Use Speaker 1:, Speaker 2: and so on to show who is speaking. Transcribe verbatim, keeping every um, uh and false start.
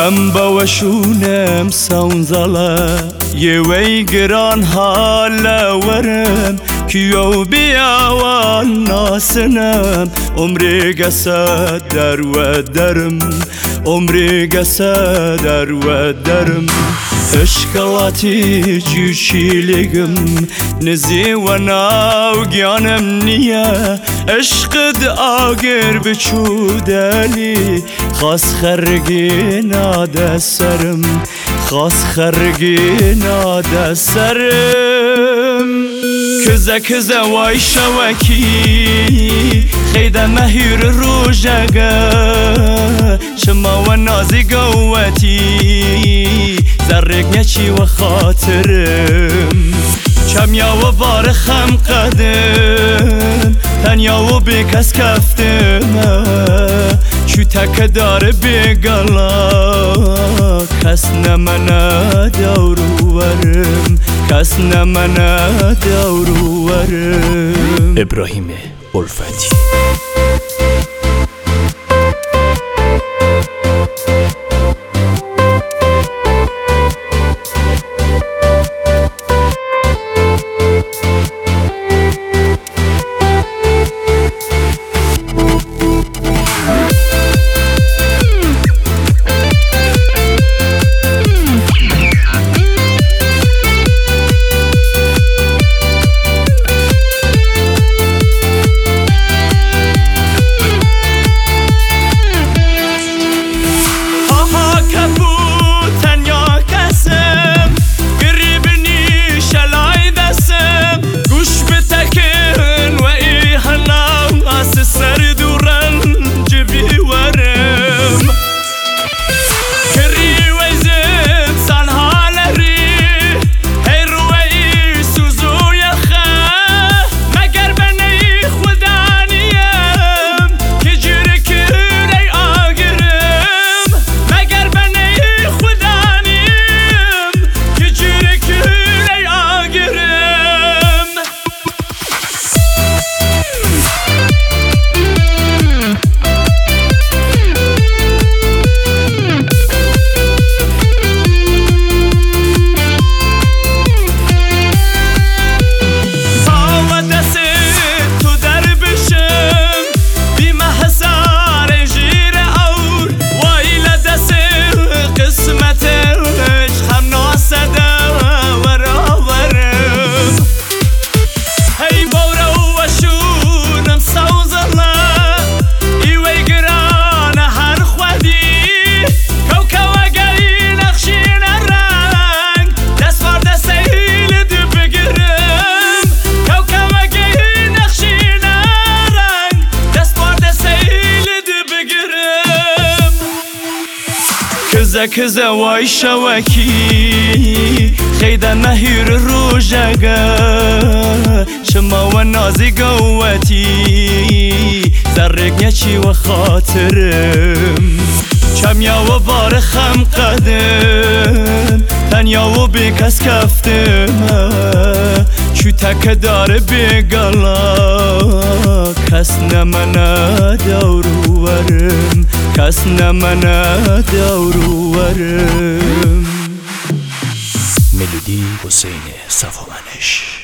Speaker 1: هم باوشونم سونزالا یوی گران حالا ورم کیو بیاوال ناسنم عمری گسه در و درم عمری گسه در و درم اشکالاتی جوشیلگم نزی و ناو گیانم نیه عشقد آگر بچودلی خاص خرگی ناده سرم خاص خرگی ناده سرم کزه کزه وای شوکی خیده مهیر روژگه شما و نازی قوتی زرق نچی و خاطرم چمیا و بار خم قدم تنیا و بکس کفتم چو تک داره بگلا کس نمنه دورو ورم کس نمنه دورو ورم.
Speaker 2: ابراهیم الفتی.
Speaker 1: کزه کزه وای شوکی خیده مهیر روژگه شما و نازی قوتی زرق نچی و خاطرم چمیا و بار خم قدم تنیا و بکس کفتم چو تک داره بگلا کس نمنه دورو ورم کس نمنه دورو ورم.
Speaker 2: ملودی حسین صفامنش.